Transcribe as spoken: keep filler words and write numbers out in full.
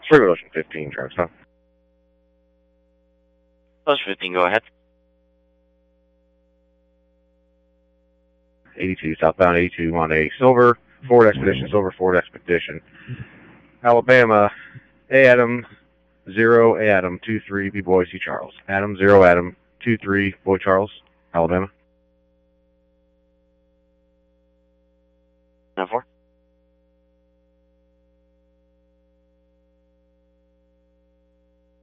Freeway Ocean fifteen, Travis, huh? Ocean fifteen, go ahead. eighty-two, southbound eighty-two on a Silver Ford Expedition, Silver Ford Expedition. Alabama, A Adam, zero, A Adam, two three, B Boy, C Charles. Adam, zero, Adam, two three, Boy Charles, Alabama.